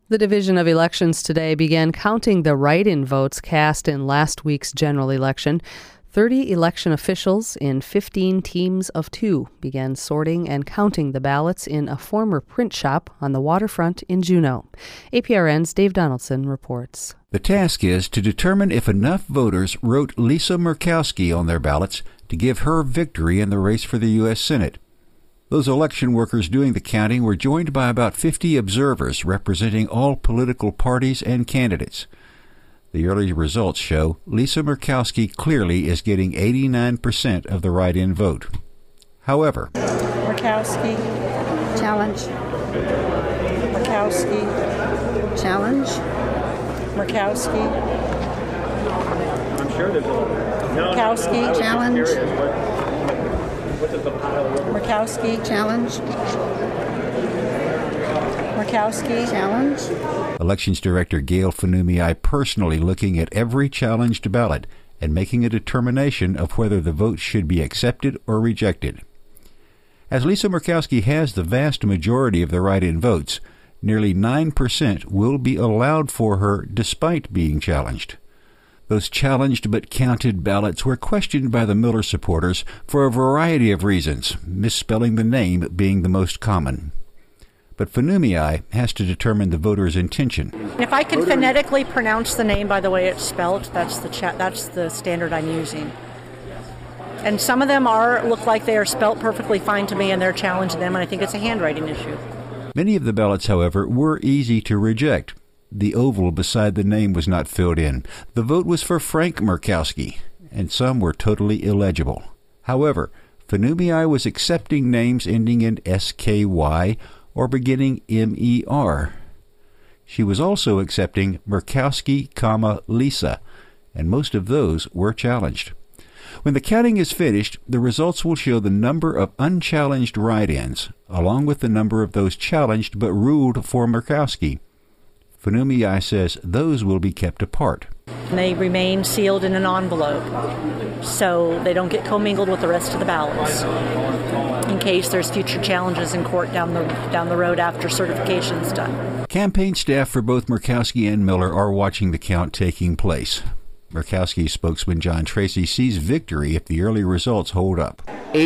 The Division of Elections today began counting the write-in votes cast in last week's general election. 30 election officials in 15 teams of 2 began sorting and counting the ballots in a former print shop on the waterfront in Juneau. APRN's Dave Donaldson reports. The task is to determine if enough voters wrote Lisa Murkowski on their ballots to give her victory in the race for the U.S. Senate. Those election workers doing the counting were joined by about 50 observers representing all political parties and candidates. The early results show Lisa Murkowski clearly is getting 89% of the write-in vote. However, Murkowski. Challenge. Murkowski. Challenge. Murkowski. I'm sure there's Murkowski. Challenge. Murkowski. Challenge. Murkowski. Challenge. Elections Director Gail Funumi personally looking at every challenged ballot and making a determination of whether the vote should be accepted or rejected. As Lisa Murkowski has the vast majority of the write-in votes, nearly 9% will be allowed for her despite being challenged. Those challenged but counted ballots were questioned by the Miller supporters for a variety of reasons, misspelling the name being the most common. But Funumi has to determine the voter's intention. If I can phonetically pronounce the name by the way it's spelled, that's the standard I'm using. And some of them look like they are spelled perfectly fine to me, and they're challenging them, and I think it's a handwriting issue. Many of the ballots, however, were easy to reject. The oval beside the name was not filled in. The vote was for Frank Murkowski, and some were totally illegible. However, Funumi was accepting names ending in SKY or beginning MER. She was also accepting Murkowski, Lisa, and most of those were challenged. When the counting is finished, the results will show the number of unchallenged write-ins, along with the number of those challenged but ruled for Murkowski. Funumi says those will be kept apart. They remain sealed in an envelope, so they don't get commingled with the rest of the ballots, in case there's future challenges in court down the road after certification's done. Campaign staff for both Murkowski and Miller are watching the count taking place. Murkowski spokesman John Tracy sees victory if the early results hold up.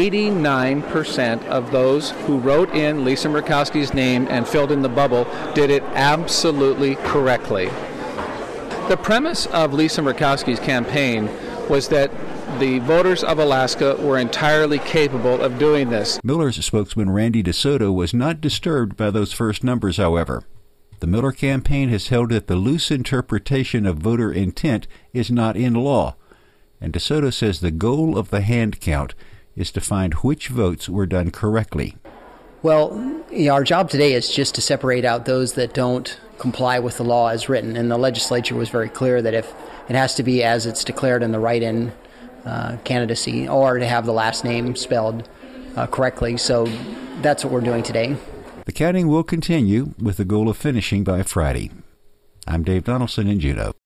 89% of those who wrote in Lisa Murkowski's name and filled in the bubble did it absolutely correctly. The premise of Lisa Murkowski's campaign was that the voters of Alaska were entirely capable of doing this. Miller's spokesman Randy DeSoto was not disturbed by those first numbers, however. The Miller campaign has held that the loose interpretation of voter intent is not in law, and DeSoto says the goal of the hand count is to find which votes were done correctly. Well, our job today is just to separate out those that don't comply with the law as written, and the legislature was very clear that if it has to be as it's declared in the write-in candidacy, or to have the last name spelled correctly, so that's what we're doing today. The counting will continue with the goal of finishing by Friday. I'm Dave Donaldson in Juneau.